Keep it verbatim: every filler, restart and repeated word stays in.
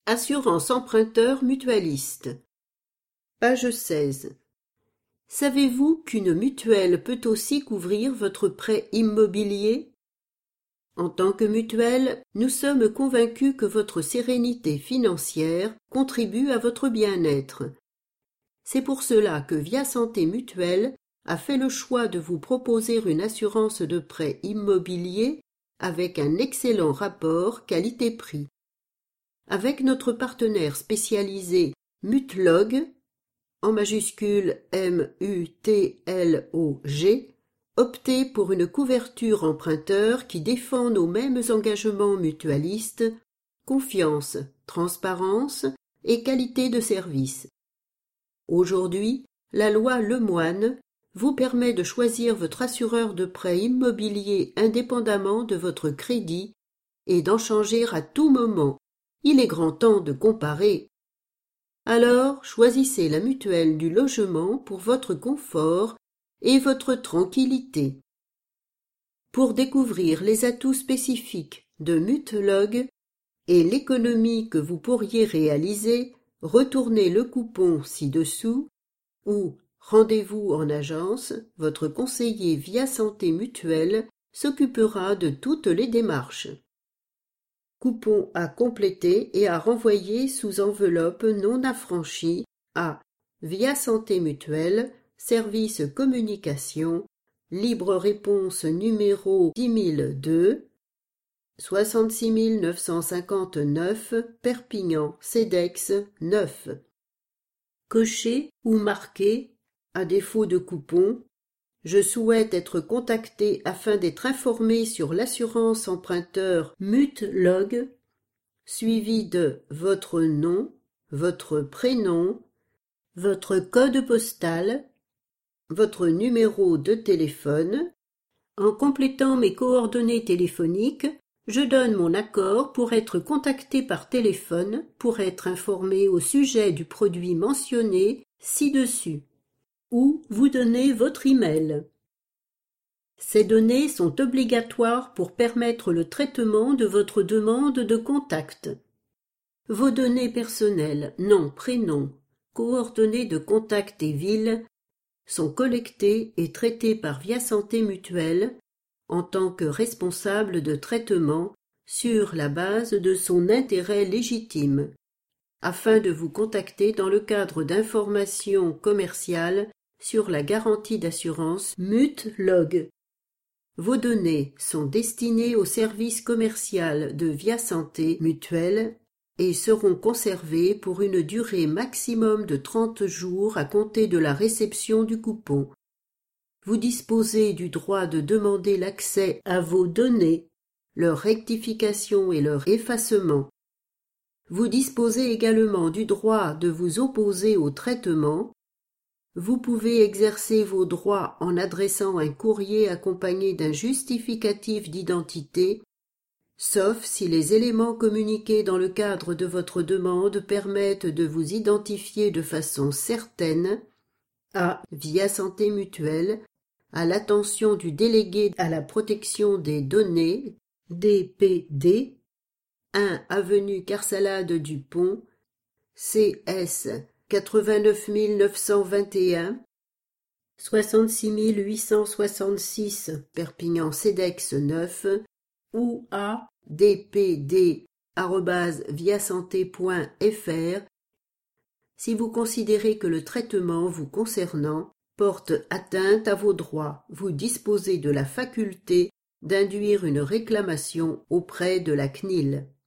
Assurance emprunteur mutualiste. Page seize. Savez-vous qu'une mutuelle peut aussi couvrir votre prêt immobilier? En tant que mutuelle, nous sommes convaincus que votre sérénité financière contribue à votre bien-être. C'est pour cela que Via Santé Mutuelle a fait le choix de vous proposer une assurance de prêt immobilier avec un excellent rapport qualité-prix. Avec notre partenaire spécialisé Mutlog, en majuscule M U T L O G, optez pour une couverture emprunteur qui défend nos mêmes engagements mutualistes, confiance, transparence et qualité de service. Aujourd'hui, la loi Lemoine vous permet de choisir votre assureur de prêt immobilier indépendamment de votre crédit et d'en changer à tout moment. Il est grand temps de comparer. Alors, choisissez la mutuelle du logement pour votre confort et votre tranquillité. Pour découvrir les atouts spécifiques de Mutlog et l'économie que vous pourriez réaliser, retournez le coupon ci-dessous ou rendez-vous en agence, votre conseiller Via Santé Mutuelle s'occupera de toutes les démarches. Coupon à compléter et à renvoyer sous enveloppe non affranchie à Via Santé Mutuelle, service communication, libre réponse numéro dix mille deux, soixante-six mille neuf cent cinquante-neuf, Perpignan, Cedex neuf. Cocher ou marquer, à défaut de coupon, je souhaite être contacté afin d'être informé sur l'assurance emprunteur Mutlog, suivi de votre nom, votre prénom, votre code postal, votre numéro de téléphone. En complétant mes coordonnées téléphoniques, je donne mon accord pour être contacté par téléphone pour être informé au sujet du produit mentionné ci-dessus, ou vous donnez votre email. Ces données sont obligatoires pour permettre le traitement de votre demande de contact. Vos données personnelles, nom, prénom, coordonnées de contact et ville, sont collectées et traitées par Via Santé Mutuelle en tant que responsable de traitement sur la base de son intérêt légitime, afin de vous contacter dans le cadre d'informations commerciales sur la garantie d'assurance Mutlog. Vos données sont destinées au service commercial de Via Santé Mutuelle et seront conservées pour une durée maximum de trente jours à compter de la réception du coupon. Vous disposez du droit de demander l'accès à vos données, leur rectification et leur effacement. Vous disposez également du droit de vous opposer au traitement. Vous pouvez exercer vos droits en adressant un courrier accompagné d'un justificatif d'identité, sauf si les éléments communiqués dans le cadre de votre demande permettent de vous identifier de façon certaine à Via Santé Mutuelle, à l'attention du délégué à la protection des données, D P D, un avenue Carsalade du Pont, C S quatre-vingt-neuf mille neuf cent vingt et un, soixante-six mille huit cent soixante-six, Perpignan Cedex neuf, ou à d p d arobase viasanté point f r si vous considérez que le traitement vous concernant porte atteinte à vos droits. Vous disposez de la faculté d'induire une réclamation auprès de la C N I L.